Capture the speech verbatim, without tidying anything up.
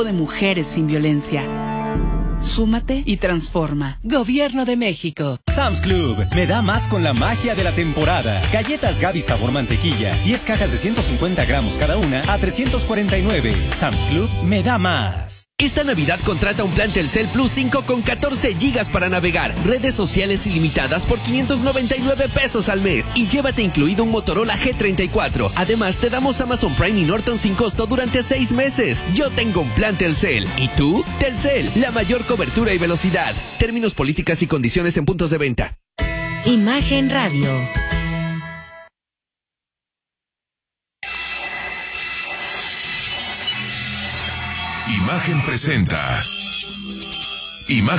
de mujeres sin violencia. Súmate y transforma. Gobierno de México. Sam's Club, me da más con la magia de la temporada. Galletas Gaby sabor mantequilla, diez cajas de ciento cincuenta gramos cada una a trescientos cuarenta y nueve. Sam's Club, me da más. Esta Navidad contrata un plan Telcel Plus cinco con catorce gigas para navegar, redes sociales ilimitadas por quinientos noventa y nueve pesos al mes y llévate incluido un Motorola G treinta y cuatro. Además, te damos Amazon Prime y Norton sin costo durante seis meses. Yo tengo un plan Telcel. ¿Y tú? Telcel, la mayor cobertura y velocidad. Términos, políticas y condiciones en puntos de venta. Imagen Radio. Imagen presenta. Imagen